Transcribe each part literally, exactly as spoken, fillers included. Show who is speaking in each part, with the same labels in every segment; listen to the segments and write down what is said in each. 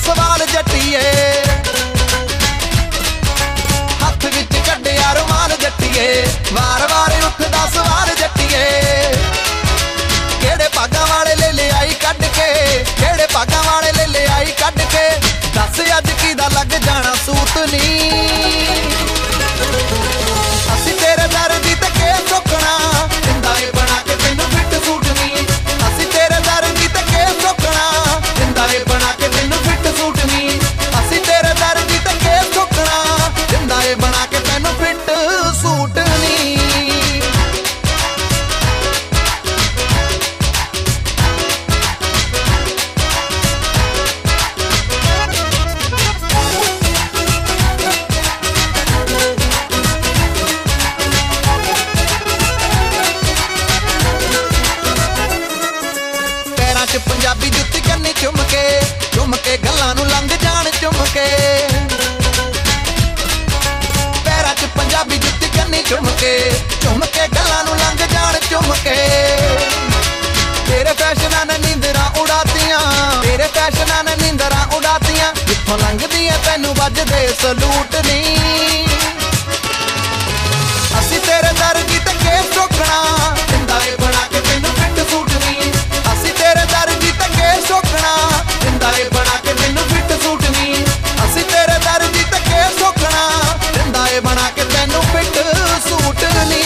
Speaker 1: सवाल जट्टिए हथ विच कड्डिया रुमाल जट्टिए वार वार उठदा सवाल जट्टिए केड़े भागां वाले ले ले आई कड्ड के केड़े भागां वाले ले ले आई कड्ड के दस अज किदा लग जाना सूत नी असीं तेरे दर दी ते के चुकना दिंदा ए बना के तैनूं फिट सूट नी असीं तेरे दर दी ते के चुकना दिंदा ए बना के तैनूं फिट सूट नी असीं तेरे दर दी ते के चुकना दिंदा ए बना के तैनूं फिट सूट नी पंजाबी जुत्ती कन्नी चुम के चुम के गल्लां नूं लंघ जाण चुम के पैरां च पंजाबी जुत्ती कन्नी चुम के चुम के गल्लां नूं लंघ जाण चुम के तेरे फैशनां ने नींदरां उड़ातियां तेरे फैशनां ने नींदरां उड़ातियां जित्थों लंघदियां तैनूं वजदे सलूट नी असीं तेरे दर दी ते केस ठोकना दिंदा ए बना के तैनूं फिट सूट नी असीं तेरे दर दी ते केस ठोकना दिंदा ए बना के तैनूं फिट सूट नी असीं तेरे दर दी ते केस ठोकना दिंदा ए बना के तैनूं फिट सूट नी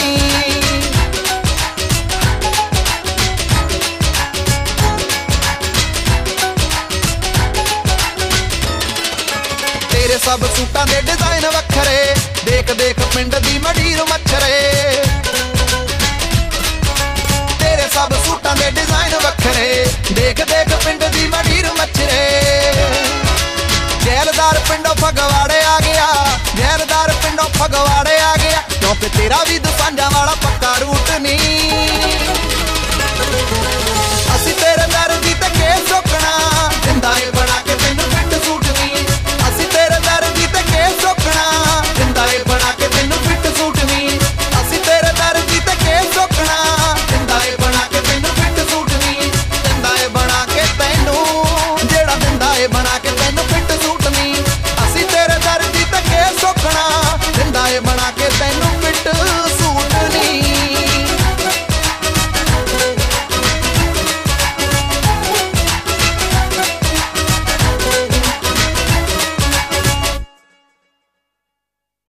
Speaker 1: तेरे सब सूटां दे डिजाइन वखरे देख देख पिंड दी मडीर मच्छरे तेरे सब सूटां दे डिजाइन वखरे देख देख पिंड दी मडीर मच्छरे जैलदार पिंडों फगवाड़े आ गया